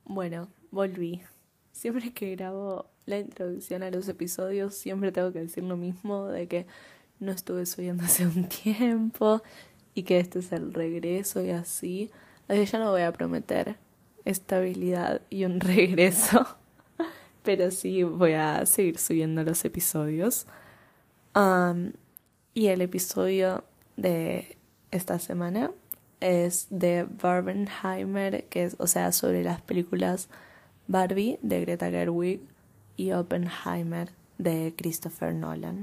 Bueno, volví. Siempre que grabo la introducción a los episodios, siempre tengo que decir lo mismo, de que no estuve subiendo hace un tiempo y que este es el regreso y así. Así que ya no voy a prometer estabilidad y un regreso, pero sí voy a seguir subiendo los episodios. Am, y el episodio de esta semana es de Barbenheimer, que es, o sea, sobre las películas Barbie de Greta Gerwig y Oppenheimer de Christopher Nolan.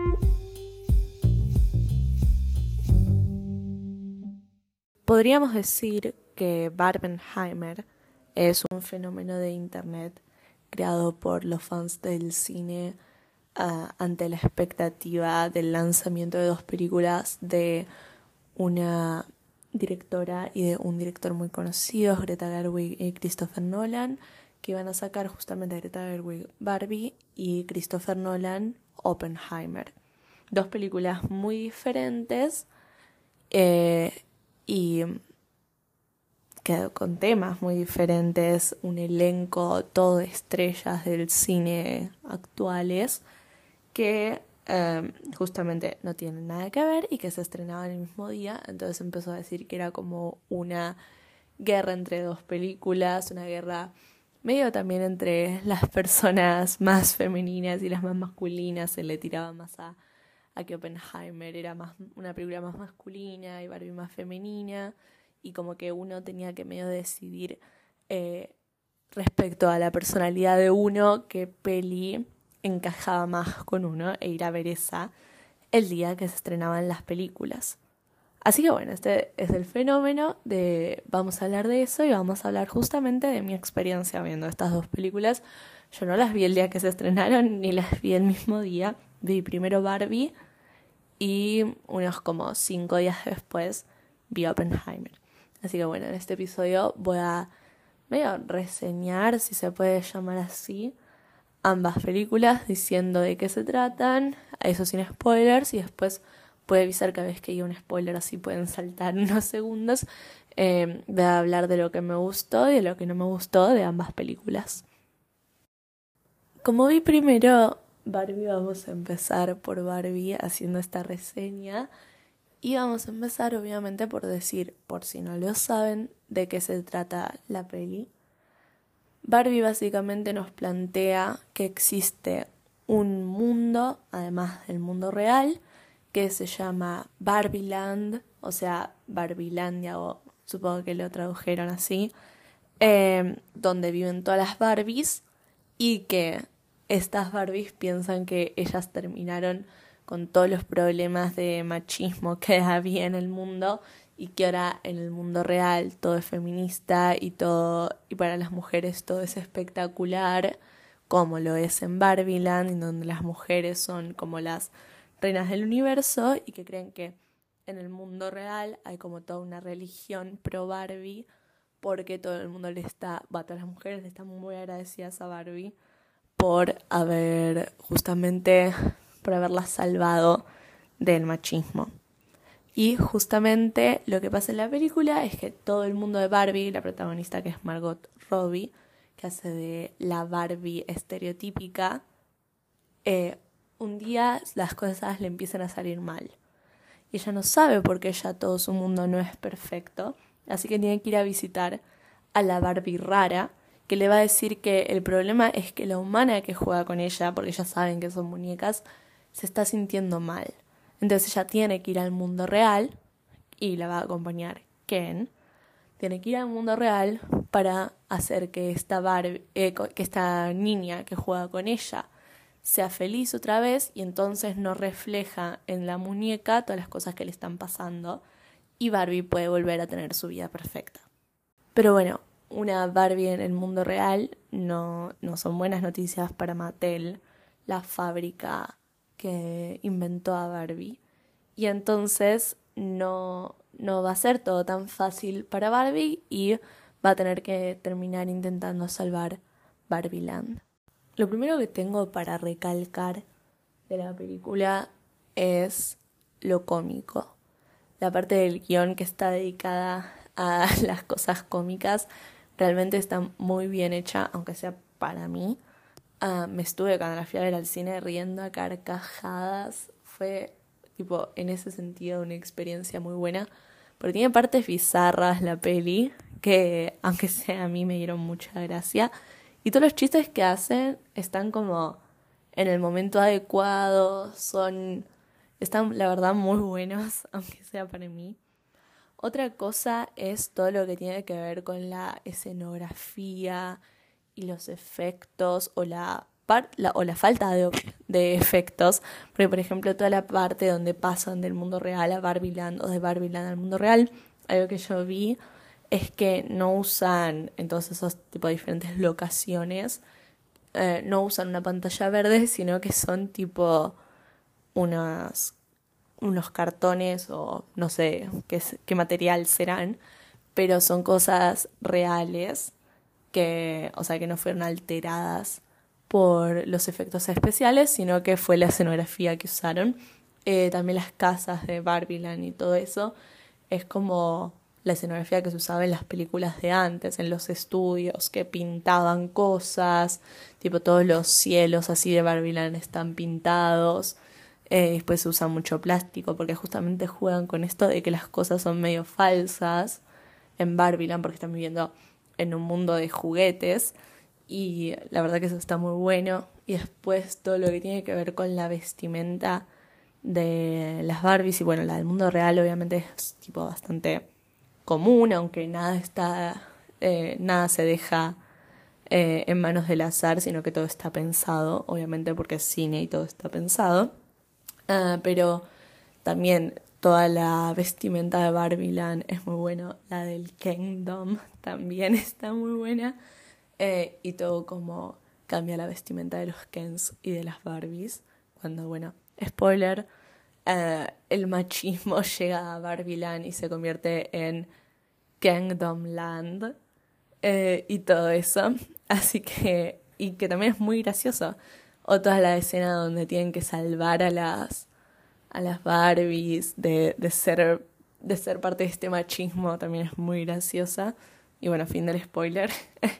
Podríamos decir que Barbenheimer es un fenómeno de internet creado por los fans del cine ante la expectativa del lanzamiento de dos películas de una directora y de un director muy conocidos, Greta Gerwig y Christopher Nolan, que iban a sacar justamente Greta Gerwig Barbie y Christopher Nolan Oppenheimer. Dos películas muy diferentes y que con temas muy diferentes, un elenco todo de estrellas del cine actuales que justamente no tienen nada que ver y que se estrenaban el mismo día. Entonces empezó a decir que era como una guerra entre dos películas, una guerra medio también entre las personas más femeninas y las más masculinas. Se le tiraba más a que Oppenheimer era más una película más masculina y Barbie más femenina, y como que uno tenía que medio decidir respecto a la personalidad de uno qué peli encajaba más con uno e ir a ver esa el día que se estrenaban las películas. Así que bueno, este es el fenómeno de... Vamos a hablar de eso y vamos a hablar justamente de mi experiencia viendo estas dos películas. Yo no las vi el día que se estrenaron ni las vi el mismo día. Vi primero Barbie y unos como 5 días después vi Oppenheimer. Así que bueno, en este episodio voy a medio reseñar, si se puede llamar así, ambas películas diciendo de qué se tratan, eso sin spoilers, y después puede avisar cada vez que haya un spoiler, así pueden saltar unos segundos. Voy a hablar de lo que me gustó y de lo que no me gustó de ambas películas. Como vi primero Barbie, vamos a empezar por Barbie haciendo esta reseña. Y vamos a empezar obviamente por decir, por si no lo saben, de qué se trata la peli. Barbie básicamente nos plantea que existe un mundo, además del mundo real, que se llama Barbieland, o sea, Barbielandia, o supongo que lo tradujeron así, donde viven todas las Barbies y que estas Barbies piensan que ellas terminaron con todos los problemas de machismo que había en el mundo y que ahora en el mundo real todo es feminista y todo, y para las mujeres todo es espectacular, como lo es en Barbieland, en donde las mujeres son como las reinas del universo, y que creen que en el mundo real hay como toda una religión pro Barbie, porque todo el mundo todas las mujeres le están muy agradecidas a Barbie por por haberla salvado del machismo. Y justamente lo que pasa en la película es que todo el mundo de Barbie, la protagonista que es Margot Robbie, que hace de la Barbie estereotípica, un día las cosas le empiezan a salir mal. Y ella no sabe por qué ya todo su mundo no es perfecto, así que tiene que ir a visitar a la Barbie rara, que le va a decir que el problema es que la humana que juega con ella, porque ya saben que son muñecas, se está sintiendo mal. Entonces ella tiene que ir al mundo real y la va a acompañar Ken. Tiene que ir al mundo real para hacer que que esta niña que juega con ella sea feliz otra vez, y entonces no refleja en la muñeca todas las cosas que le están pasando y Barbie puede volver a tener su vida perfecta. Pero bueno, una Barbie en el mundo real no son buenas noticias para Mattel, la fábrica que inventó a Barbie. Y entonces no va a ser todo tan fácil para Barbie y va a tener que terminar intentando salvar Barbieland. Lo primero que tengo para recalcar de la película es lo cómico. La parte del guión que está dedicada a las cosas cómicas Realmente está muy bien hecha, aunque sea para mí. Me estuve cuando la fui a ver al cine riendo a carcajadas. Fue, tipo, en ese sentido una experiencia muy buena. Porque tiene partes bizarras la peli, que aunque sea a mí me dieron mucha gracia. Y todos los chistes que hacen están como en el momento adecuado, están la verdad muy buenos, aunque sea para mí. Otra cosa es todo lo que tiene que ver con la escenografía y los efectos o la falta de efectos. Porque, por ejemplo, toda la parte donde pasan del mundo real a Barbieland o de Barbieland al mundo real, algo que yo vi es que no usan en todos esos tipos de diferentes locaciones, no usan una pantalla verde, sino que son tipo unas unos cartones o no sé qué material serán, pero son cosas reales que, o sea, que no fueron alteradas por los efectos especiales, sino que fue la escenografía que usaron. También las casas de Barbieland y todo eso es como la escenografía que se usaba en las películas de antes, en los estudios, que pintaban cosas, tipo todos los cielos así de Barbieland están pintados. Después se usa mucho plástico porque justamente juegan con esto de que las cosas son medio falsas en Barbieland porque están viviendo en un mundo de juguetes y la verdad que eso está muy bueno. Y después todo lo que tiene que ver con la vestimenta de las Barbies y bueno, la del mundo real obviamente es tipo bastante común, aunque nada se deja en manos del azar, sino que todo está pensado, obviamente porque es cine y todo está pensado. Pero también toda la vestimenta de Barbieland es muy buena. La del Kingdom también está muy buena. Y todo como cambia la vestimenta de los Kens y de las Barbies. Cuando, bueno, spoiler, el machismo llega a Barbieland y se convierte en Kingdom Land. Y todo eso. Así que, y que también es muy gracioso. O toda la escena donde tienen que salvar a las Barbies de ser parte de este machismo también es muy graciosa. Y bueno, fin del spoiler.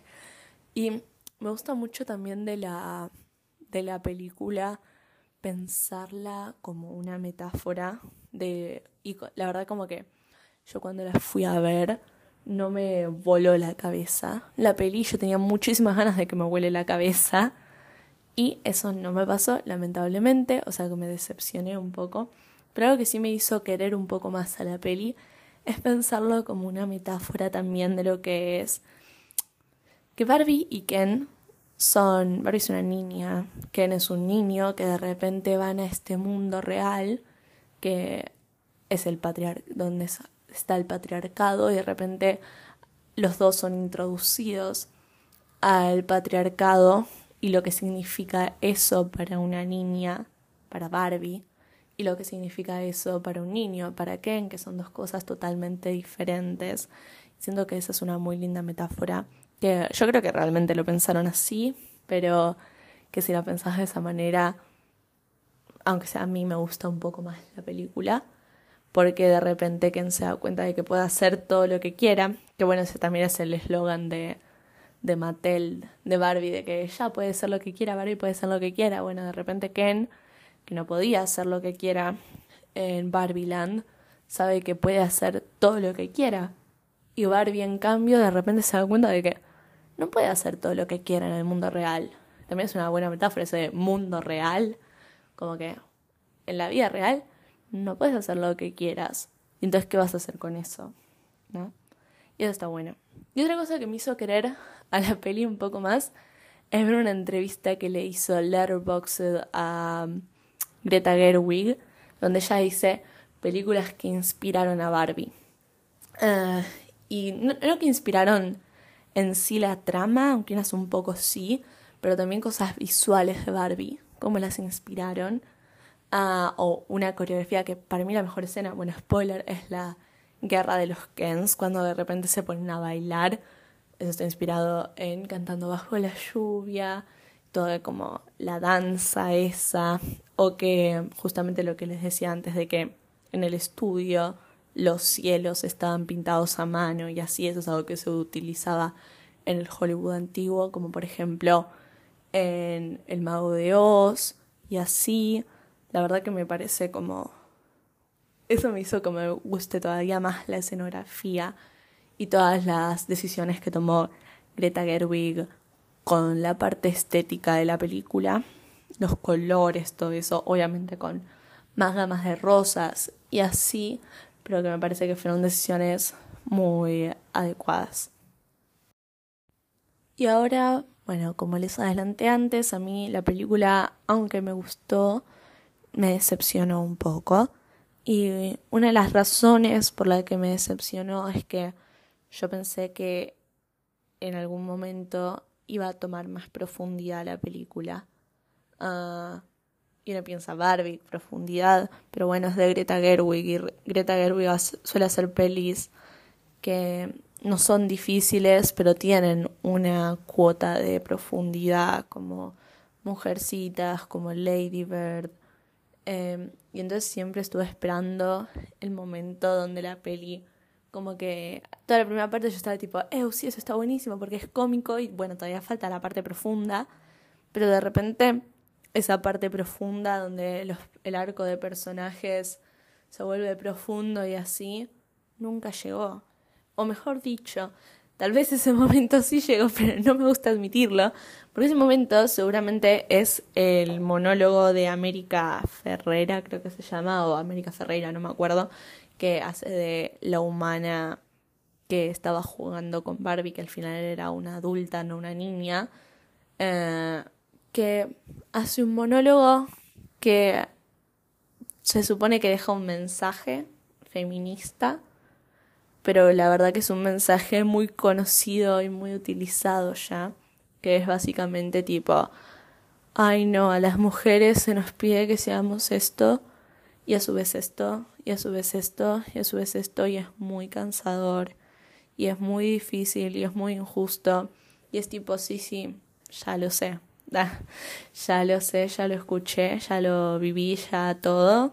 Y me gusta mucho también de la película pensarla como una metáfora y la verdad como que yo cuando la fui a ver no me voló la cabeza. La peli yo tenía muchísimas ganas de que me vuele la cabeza. Y eso no me pasó, lamentablemente, o sea que me decepcioné un poco. Pero algo que sí me hizo querer un poco más a la peli es pensarlo como una metáfora también de lo que es que Barbie y Ken Barbie es una niña, Ken es un niño que de repente van a este mundo real que es donde está el patriarcado y de repente los dos son introducidos al patriarcado y lo que significa eso para una niña, para Barbie, y lo que significa eso para un niño, para Ken, que son dos cosas totalmente diferentes. Siento que esa es una muy linda metáfora, que yo creo que realmente lo pensaron así, pero que si la pensás de esa manera, aunque sea a mí me gusta un poco más la película, porque de repente Ken se da cuenta de que puede hacer todo lo que quiera, que bueno, ese también es el eslogan de Mattel, de Barbie, de que ella puede ser lo que quiera, Barbie puede ser lo que quiera. Bueno, de repente Ken, que no podía hacer lo que quiera en Barbieland, sabe que puede hacer todo lo que quiera. Y Barbie, en cambio, de repente se da cuenta de que no puede hacer todo lo que quiera en el mundo real. También es una buena metáfora ese mundo real, como que en la vida real no puedes hacer lo que quieras. Y entonces, ¿qué vas a hacer con eso? ¿No? Y eso está bueno. Y otra cosa que me hizo querer a la peli un poco más es ver una entrevista que le hizo Letterboxd a Greta Gerwig, donde ella dice películas que inspiraron a Barbie. Y no que inspiraron en sí la trama, aunque unas un poco sí, pero también cosas visuales de Barbie, cómo las inspiraron. O una coreografía que para mí la mejor escena, bueno, spoiler, es la guerra de los Kens, cuando de repente se ponen a bailar. Eso está inspirado en Cantando bajo la lluvia, toda como la danza esa, o que justamente lo que les decía antes de que en el estudio los cielos estaban pintados a mano y así, eso es algo que se utilizaba en el Hollywood antiguo, como por ejemplo en El Mago de Oz y así. La verdad que me parece como... Eso me hizo que me guste todavía más la escenografía y todas las decisiones que tomó Greta Gerwig con la parte estética de la película, los colores, todo eso, obviamente con más gamas de rosas y así, pero que me parece que fueron decisiones muy adecuadas. Y ahora, bueno, como les adelanté antes, a mí la película, aunque me gustó, me decepcionó un poco. Y una de las razones por la que me decepcionó es que yo pensé que en algún momento iba a tomar más profundidad la película. Y uno piensa Barbie, profundidad, pero bueno, es de Greta Gerwig y Greta Gerwig suele hacer pelis que no son difíciles, pero tienen una cuota de profundidad, como Mujercitas, como Lady Bird. Y entonces siempre estuve esperando el momento donde la peli, como que toda la primera parte yo estaba tipo, sí, eso está buenísimo porque es cómico y bueno, todavía falta la parte profunda, pero de repente esa parte profunda donde el arco de personajes se vuelve profundo y así, nunca llegó. O mejor dicho, tal vez ese momento sí llegó, pero no me gusta admitirlo, porque ese momento seguramente es el monólogo de América Ferrera, creo que se llama, o América Ferreira, no me acuerdo, que hace de la humana que estaba jugando con Barbie, que al final era una adulta, no una niña, que hace un monólogo que se supone que deja un mensaje feminista, pero la verdad que es un mensaje muy conocido y muy utilizado ya, que es básicamente tipo, ay no, a las mujeres se nos pide que seamos esto, y a su vez esto, y a su vez esto, y a su vez esto, y es muy cansador, y es muy difícil, y es muy injusto, y es tipo, sí, ya lo sé, ya lo sé, ya lo escuché, ya lo viví, ya todo,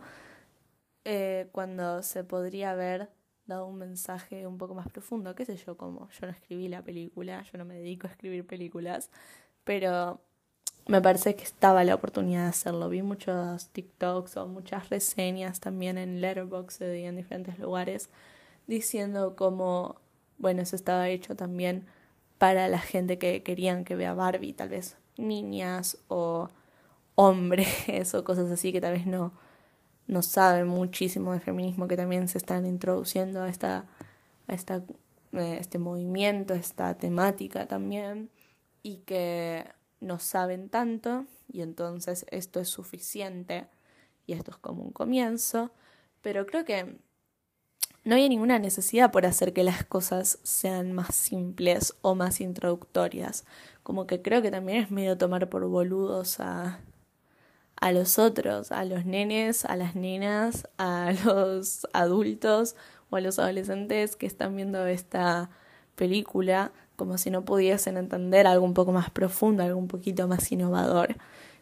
cuando se podría haber dado un mensaje un poco más profundo, qué sé yo, como yo no escribí la película, yo no me dedico a escribir películas, pero me parece que estaba la oportunidad de hacerlo. Vi muchos TikToks o muchas reseñas también en Letterboxd y en diferentes lugares diciendo como, bueno, eso estaba hecho también para la gente que querían que vea Barbie, tal vez niñas o hombres o cosas así que tal vez no saben muchísimo de feminismo, que también se están introduciendo a este movimiento, a esta temática también, y que no saben tanto, y entonces esto es suficiente, y esto es como un comienzo, pero creo que no hay ninguna necesidad por hacer que las cosas sean más simples o más introductorias, como que creo que también es medio tomar por boludos a los otros, a los nenes, a las nenas, a los adultos o a los adolescentes que están viendo esta película, como si no pudiesen entender algo un poco más profundo, algo un poquito más innovador.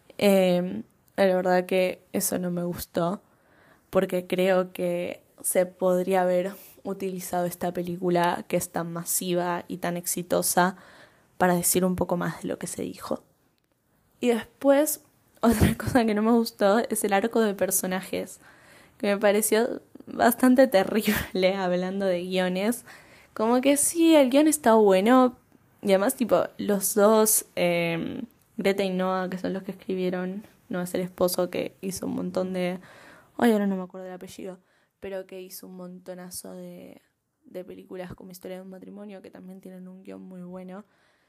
La verdad que eso no me gustó, porque creo que se podría haber utilizado esta película que es tan masiva y tan exitosa para decir un poco más de lo que se dijo. Y después, otra cosa que no me gustó es el arco de personajes, que me pareció bastante terrible hablando de guiones. Como que sí, el guión está bueno, y además tipo los dos, Greta y Noah, que son los que escribieron, Noah es el esposo que hizo un montón de... Ay, ahora no me acuerdo del apellido, pero que hizo un montonazo de películas como Historia de un matrimonio, que también tienen un guión muy bueno.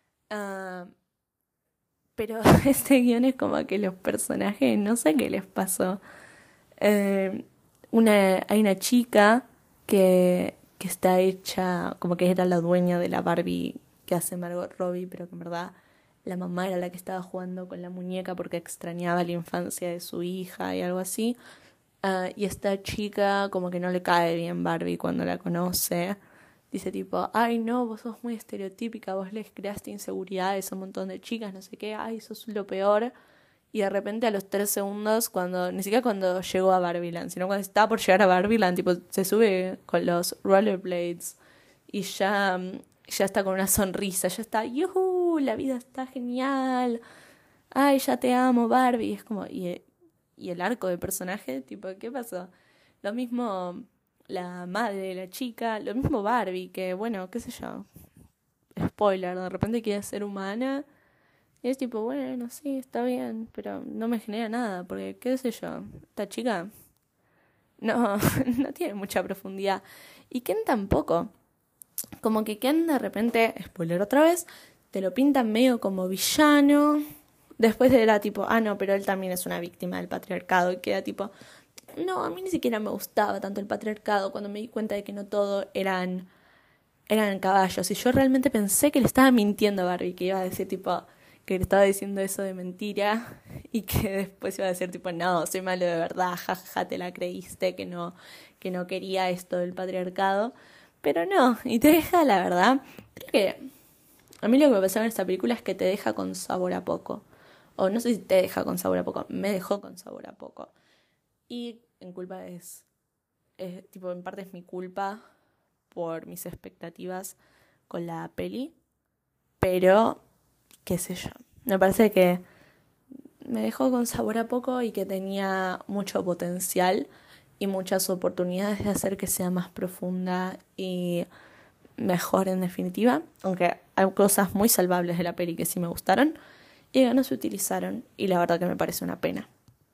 Pero este guión es como que los personajes, no sé qué les pasó. Hay una chica que está hecha, como que era la dueña de la Barbie que hace Margot Robbie, pero que en verdad la mamá era la que estaba jugando con la muñeca porque extrañaba la infancia de su hija y algo así. Y esta chica como que no le cae bien Barbie cuando la conoce. Dice tipo, ay no, vos sos muy estereotípica, vos les creaste inseguridades a un montón de chicas, no sé qué, ay, sos lo peor. Y de repente a los 3 segundos, ni siquiera cuando llegó a Barbieland, sino cuando estaba por llegar a Barbieland, tipo, se sube con los rollerblades y ya ya está con una sonrisa, ya está, ¡yuhu! La vida está genial. Ay, ya te amo, Barbie. Es como, y el arco de personaje, tipo, ¿qué pasó? Lo mismo la madre de la chica, lo mismo Barbie, que bueno, qué sé yo, spoiler, de repente quiere ser humana. Y es tipo, bueno, sí, está bien, pero no me genera nada, porque qué sé yo, esta chica no, no tiene mucha profundidad. Y Ken tampoco. Como que Ken de repente, spoiler otra vez, te lo pintan medio como villano. Después era tipo, no, pero él también es una víctima del patriarcado. Y queda tipo, no, a mí ni siquiera me gustaba tanto el patriarcado cuando me di cuenta de que no todo eran caballos. Y yo realmente pensé que le estaba mintiendo a Barbie, que iba a decir tipo, que le estaba diciendo eso de mentira y que después iba a decir tipo, no, soy malo de verdad, jajaja, te la creíste, que no quería esto del patriarcado. Pero no, y te deja, la verdad, creo que a mí lo que me pasó en esta película es que te deja con sabor a poco. O no sé si te deja con sabor a poco, me dejó con sabor a poco. Y en culpa tipo, en parte es mi culpa por mis expectativas con la peli. Pero, qué sé yo, me parece que me dejó con sabor a poco y que tenía mucho potencial y muchas oportunidades de hacer que sea más profunda y mejor en definitiva, aunque hay cosas muy salvables de la peli que sí me gustaron y que no se utilizaron y la verdad que me parece una pena.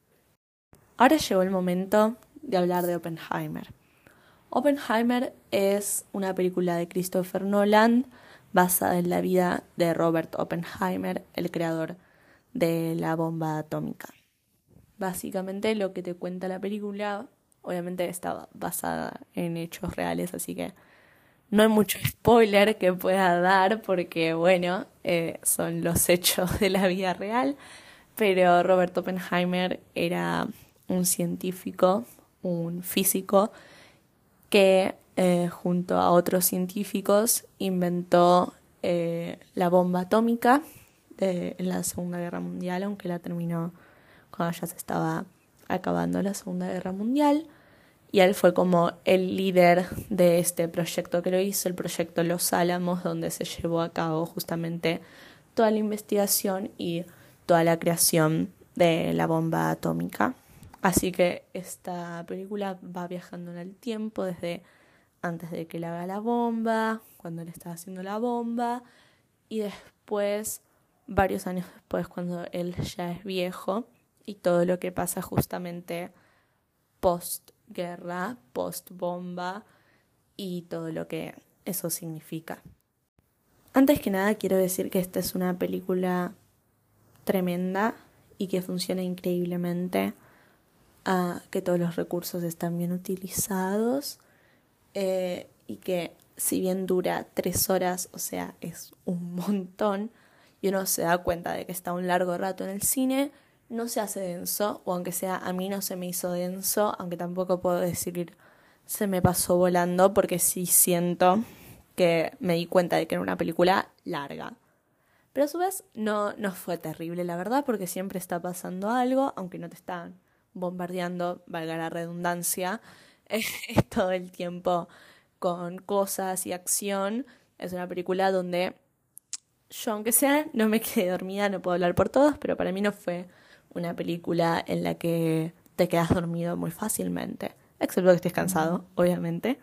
Ahora llegó el momento de hablar de Oppenheimer. Oppenheimer es una película de Christopher Nolan basada en la vida de Robert Oppenheimer, el creador de la bomba atómica. Básicamente lo que te cuenta la película, obviamente está basada en hechos reales, así que no hay mucho spoiler que pueda dar porque, bueno, son los hechos de la vida real, pero Robert Oppenheimer era un científico, un físico, que junto a otros científicos inventó la bomba atómica en la Segunda Guerra Mundial, aunque la terminó cuando ya se estaba acabando la Segunda Guerra Mundial. Y él fue como el líder de este proyecto que lo hizo, el proyecto Los Álamos, donde se llevó a cabo justamente toda la investigación y toda la creación de la bomba atómica. Así que esta película va viajando en el tiempo desde antes de que él haga la bomba, cuando él estaba haciendo la bomba, y después, varios años después, cuando él ya es viejo, y todo lo que pasa justamente post-guerra, post-bomba, y todo lo que eso significa. Antes que nada quiero decir que esta es una película tremenda y que funciona increíblemente, que todos los recursos están bien utilizados y que si bien dura 3 horas, o sea, es un montón, y uno se da cuenta de que está un largo rato en el cine, no se hace denso, o aunque sea a mí no se me hizo denso, aunque tampoco puedo decir se me pasó volando, porque sí siento que me di cuenta de que era una película larga. Pero a su vez no fue terrible, la verdad, porque siempre está pasando algo, aunque no te están bombardeando, valga la redundancia, todo el tiempo con cosas y acción. Es una película donde yo, aunque sea, no me quedé dormida, no puedo hablar por todos, pero para mí no fue una película en la que te quedas dormido muy fácilmente, excepto que estés cansado, obviamente.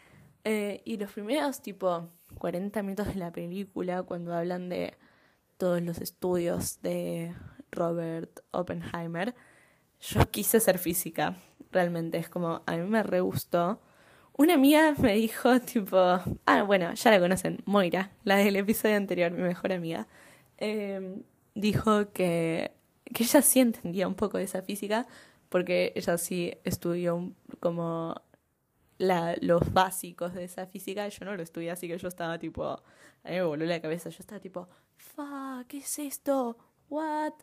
Y los primeros, tipo, 40 minutos de la película, cuando hablan de todos los estudios de Robert Oppenheimer, yo quise ser física, realmente, es como, a mí me re gustó. Una amiga me dijo, tipo, bueno, ya la conocen, Moira, la del episodio anterior, mi mejor amiga, dijo que ella sí entendía un poco de esa física, porque ella sí estudió como los básicos de esa física, yo no lo estudié, así que yo estaba tipo, a mí me voló la cabeza, yo estaba tipo, ¿qué es esto? ¿What?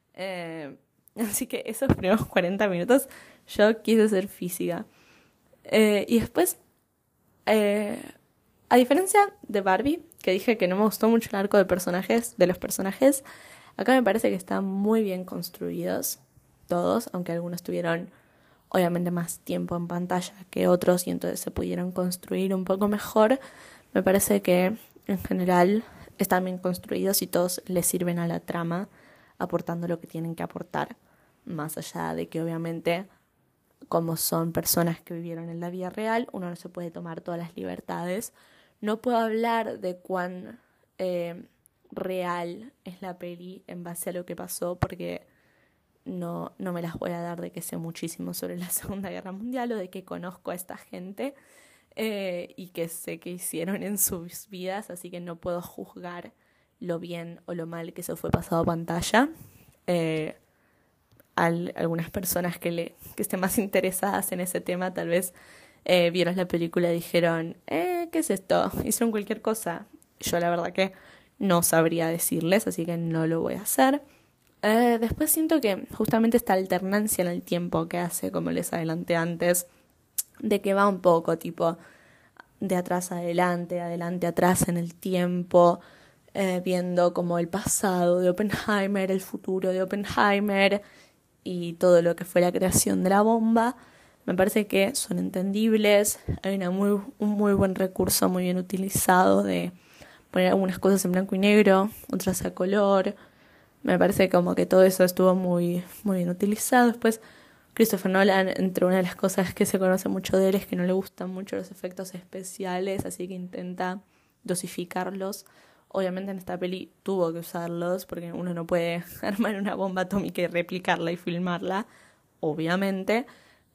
Así que esos primeros 40 minutos yo quise ser física. Y después, a diferencia de Barbie, que dije que no me gustó mucho el arco de los personajes, acá me parece que están muy bien construidos todos, aunque algunos tuvieron obviamente más tiempo en pantalla que otros y entonces se pudieron construir un poco mejor. Me parece que en general están bien construidos y todos le sirven a la trama, aportando lo que tienen que aportar, más allá de que obviamente, como son personas que vivieron en la vida real, uno no se puede tomar todas las libertades. No puedo hablar de cuán real es la peli en base a lo que pasó, porque no me las voy a dar de que sé muchísimo sobre la Segunda Guerra Mundial o de que conozco a esta gente y que sé que hicieron en sus vidas, así que no puedo juzgar lo bien o lo mal que se fue pasado a pantalla. Algunas personas que estén más interesadas en ese tema tal vez vieron la película y dijeron, ¿qué es esto? Hicieron cualquier cosa. Yo la verdad que no sabría decirles, así que no lo voy a hacer. Después siento que justamente esta alternancia en el tiempo que hace, como les adelanté antes, de que va un poco tipo de atrás a adelante, adelante atrás en el tiempo, viendo como el pasado de Oppenheimer, el futuro de Oppenheimer y todo lo que fue la creación de la bomba. Me parece que son entendibles, hay un muy buen recurso, muy bien utilizado de poner algunas cosas en blanco y negro, otras a color. Me parece como que todo eso estuvo muy bien utilizado. Después, Christopher Nolan, entre una de las cosas que se conoce mucho de él es que no le gustan mucho los efectos especiales, así que intenta dosificarlos. Obviamente en esta peli tuvo que usarlos, porque uno no puede armar una bomba atómica y replicarla y filmarla, obviamente.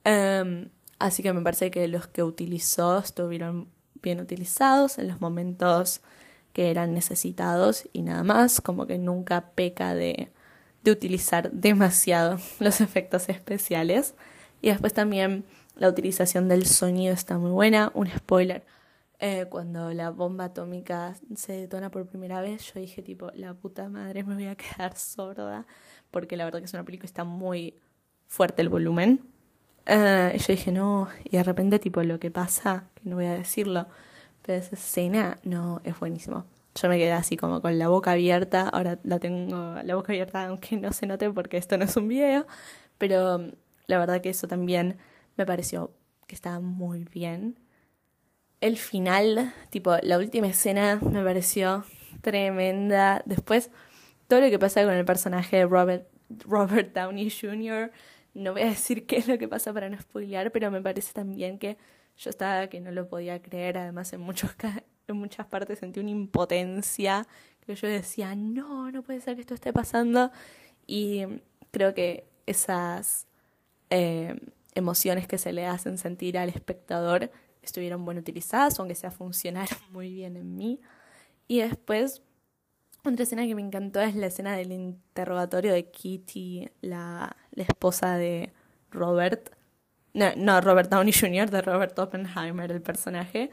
Así que me parece que los que utilizó estuvieron bien utilizados en los momentos que eran necesitados y nada más, como que nunca peca de utilizar demasiado los efectos especiales. Y después también la utilización del sonido está muy buena. Un spoiler, cuando la bomba atómica se detona por primera vez, yo dije tipo, la puta madre, me voy a quedar sorda, porque la verdad que es una película que está muy fuerte el volumen. Y yo dije, no, y de repente tipo lo que pasa, que no voy a decirlo, pero esa escena, no, es buenísimo. Yo me quedé así como con la boca abierta, ahora la tengo la boca abierta aunque no se note porque esto no es un video, pero la verdad que eso también me pareció que estaba muy bien. El final, tipo la última escena me pareció tremenda. Después, todo lo que pasa con el personaje de Robert Downey Jr., no voy a decir qué es lo que pasa para no spoilear, pero me parece también que yo estaba que no lo podía creer. Además, en muchas partes sentí una impotencia que yo decía, no puede ser que esto esté pasando. Y creo que esas emociones que se le hacen sentir al espectador estuvieron bien utilizadas, aunque sea funcionaron muy bien en mí. Y después, otra escena que me encantó es la escena del interrogatorio de Kitty, la esposa de Robert. No, Robert Downey Jr., de Robert Oppenheimer, el personaje.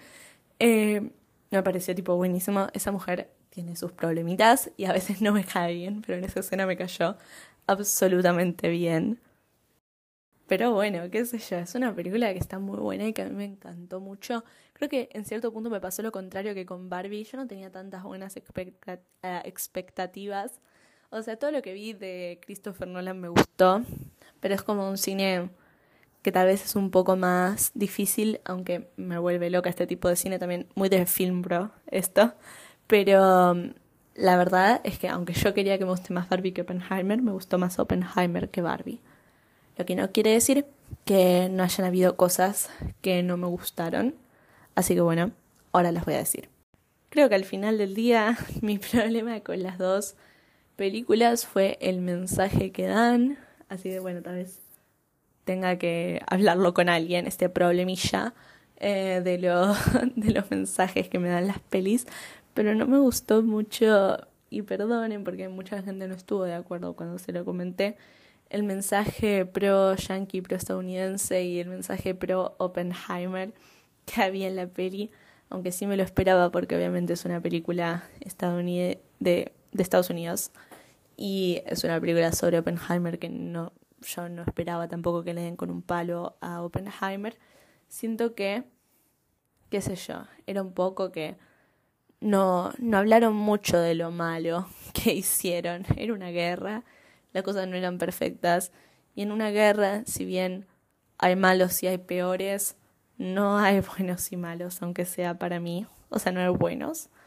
Me pareció tipo buenísimo. Esa mujer tiene sus problemitas y a veces no me cae bien, pero en esa escena me cayó absolutamente bien. Pero bueno, qué sé yo, es una película que está muy buena y que a mí me encantó mucho. Creo que en cierto punto me pasó lo contrario que con Barbie. Yo no tenía tantas buenas expectativas. O sea, todo lo que vi de Christopher Nolan me gustó, pero es como un cine que tal vez es un poco más difícil, aunque me vuelve loca este tipo de cine también, muy de film bro, esto. Pero la verdad es que aunque yo quería que me guste más Barbie que Oppenheimer, me gustó más Oppenheimer que Barbie. Lo que no quiere decir que no hayan habido cosas que no me gustaron. Así que bueno, ahora las voy a decir. Creo que al final del día mi problema con las dos películas fue el mensaje que dan. Así que bueno, tal vez tenga que hablarlo con alguien, este problemilla de los mensajes que me dan las pelis. Pero no me gustó mucho, y perdonen porque mucha gente no estuvo de acuerdo cuando se lo comenté, el mensaje pro-yankee, pro-estadounidense y el mensaje pro-Oppenheimer que había en la peli, aunque sí me lo esperaba porque obviamente es una película estadounidense de Estados Unidos y es una película sobre Oppenheimer que yo no esperaba tampoco que le den con un palo a Oppenheimer. Siento que, qué sé yo, era un poco que no hablaron mucho de lo malo que hicieron. Era una guerra, las cosas no eran perfectas. Y en una guerra, si bien hay malos y hay peores, no hay buenos y malos, aunque sea para mí. O sea, no hay buenos.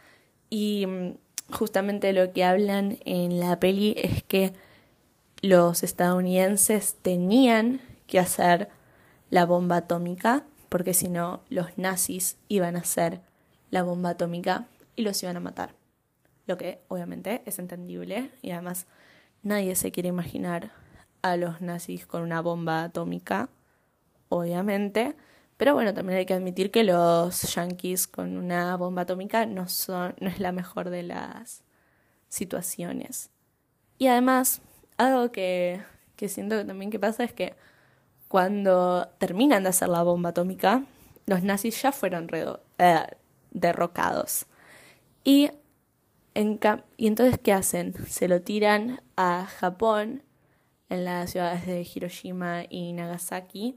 Y justamente lo que hablan en la peli es que los estadounidenses tenían que hacer la bomba atómica, porque si no, los nazis iban a hacer la bomba atómica y los iban a matar. Lo que obviamente es entendible y además nadie se quiere imaginar a los nazis con una bomba atómica, obviamente. Pero bueno, también hay que admitir que los yanquis con una bomba atómica no es la mejor de las situaciones. Y además, algo que siento que también que pasa es que cuando terminan de hacer la bomba atómica, los nazis ya fueron derrocados. Y entonces, ¿qué hacen? Se lo tiran a Japón, en las ciudades de Hiroshima y Nagasaki,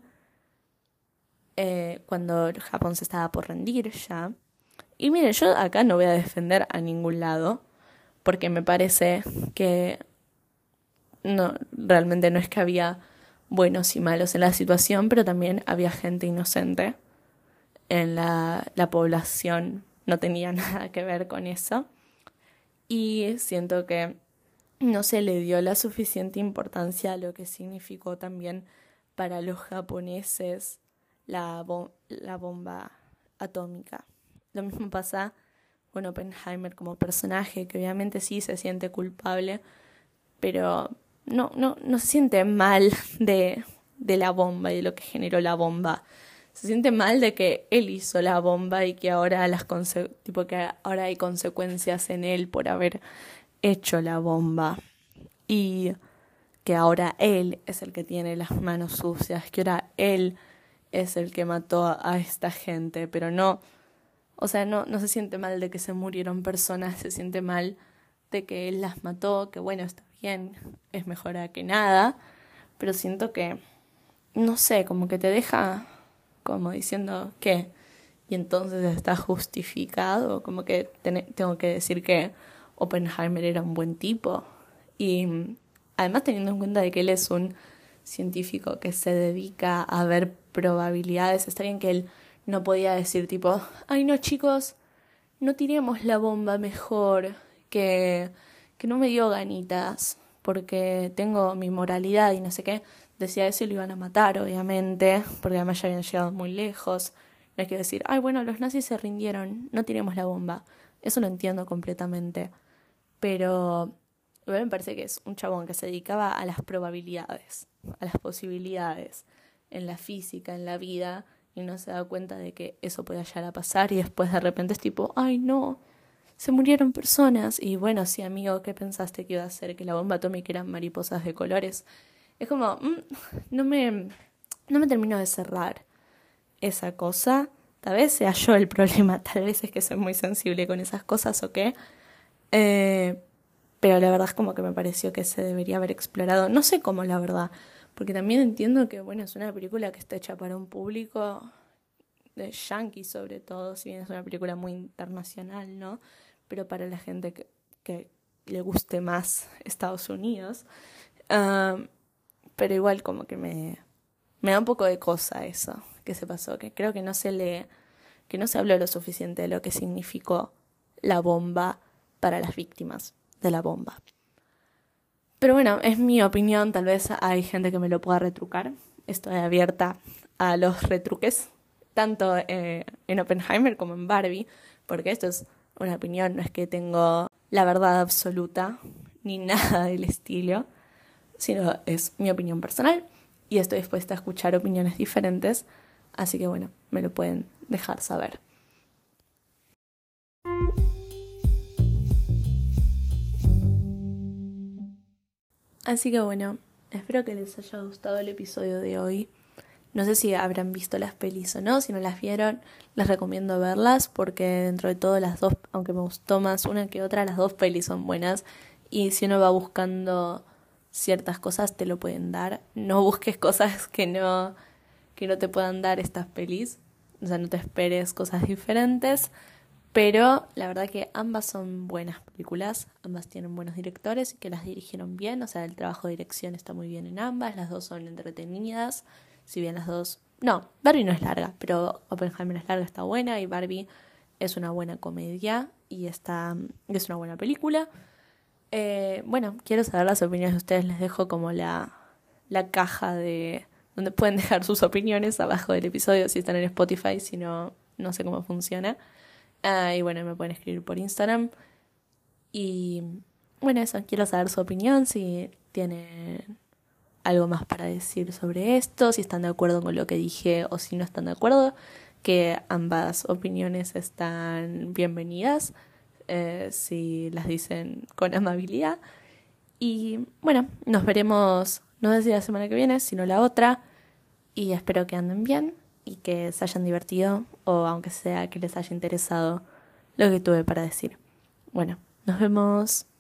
cuando Japón se estaba por rendir ya. Y miren, yo acá no voy a defender a ningún lado, porque me parece que no, realmente no es que había buenos y malos en la situación, pero también había gente inocente en la población, no tenía nada que ver con eso. Y siento que no se le dio la suficiente importancia a lo que significó también para los japoneses la bomba atómica. Lo mismo pasa con Oppenheimer como personaje, que obviamente sí se siente culpable, pero no se siente mal de la bomba y de lo que generó la bomba. Se siente mal de que él hizo la bomba y que ahora que ahora hay consecuencias en él por haber hecho la bomba. Y que ahora él es el que tiene las manos sucias, que ahora él es el que mató a esta gente, pero no se siente mal de que se murieron personas, se siente mal de que él las mató, que bueno, está bien, es mejor a que nada, pero siento que, no sé, como que te deja como diciendo ¿qué? Y entonces está justificado, como que tengo que decir que Oppenheimer era un buen tipo. Y además teniendo en cuenta de que él es un científico que se dedica a ver probabilidades, está bien que él no podía decir tipo, ay no chicos, no tiremos la bomba mejor, que no me dio ganitas, porque tengo mi moralidad y no sé qué. Decía eso y lo iban a matar, obviamente, porque además ya habían llegado muy lejos. No hay que decir, ay bueno, los nazis se rindieron, no tiremos la bomba. Eso lo entiendo completamente. Pero a mí me parece que es un chabón que se dedicaba a las probabilidades, a las posibilidades, en la física, en la vida, y no se da cuenta de que eso puede llegar a pasar y después de repente es tipo, ay no, se murieron personas. Y bueno, sí amigo, ¿qué pensaste que iba a hacer? ¿Que la bomba atómica eran mariposas de colores? Es como, no me termino de cerrar esa cosa. Tal vez sea yo el problema, tal vez es que soy muy sensible con esas cosas o qué. Pero la verdad es como que me pareció que se debería haber explorado. No sé cómo, la verdad, porque también entiendo que, bueno, es una película que está hecha para un público de yankee sobre todo, si bien es una película muy internacional, ¿no? Pero para la gente que le guste más Estados Unidos. Pero igual como que me da un poco de cosa eso que se pasó, que creo que no se habló lo suficiente de lo que significó la bomba para las víctimas de la bomba. Pero bueno, es mi opinión, tal vez hay gente que me lo pueda retrucar. Estoy abierta a los retruques, tanto en Oppenheimer como en Barbie, porque esto es una opinión, no es que tengo la verdad absoluta ni nada del estilo, sino es mi opinión personal y estoy dispuesta a escuchar opiniones diferentes, así que bueno, me lo pueden dejar saber. Así que bueno, espero que les haya gustado el episodio de hoy. No sé si habrán visto las pelis o no, si no las vieron, les recomiendo verlas porque dentro de todo las dos, aunque me gustó más una que otra, las dos pelis son buenas y si uno va buscando ciertas cosas te lo pueden dar. No busques cosas que no te puedan dar estas pelis, o sea, no te esperes cosas diferentes. Pero la verdad que ambas son buenas películas, ambas tienen buenos directores y que las dirigieron bien, o sea, el trabajo de dirección está muy bien en ambas, las dos son entretenidas, si bien las dos... No, Barbie no es larga, pero Oppenheimer es larga, está buena y Barbie es una buena comedia y es una buena película. Bueno, quiero saber las opiniones de ustedes. Les dejo como la caja de donde pueden dejar sus opiniones abajo del episodio si están en Spotify, si no, no sé cómo funciona. Y bueno, me pueden escribir por Instagram. Y bueno, eso, quiero saber su opinión, si tienen algo más para decir sobre esto, si están de acuerdo con lo que dije o si no están de acuerdo, que ambas opiniones están bienvenidas, si las dicen con amabilidad. Y bueno, nos veremos, no sé si la semana que viene, sino la otra, y espero que anden bien y que se hayan divertido, o aunque sea que les haya interesado lo que tuve para decir. Bueno, nos vemos.